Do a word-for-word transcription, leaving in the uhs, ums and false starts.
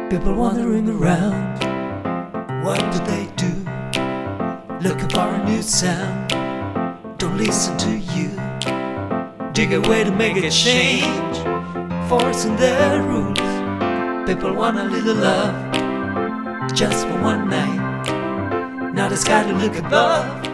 People wandering around, what do they do? Looking for a new sound, don't listen to you. Dig a way to make a change, forcing their rules. People want a little love, just for one night. Now the sky to look above,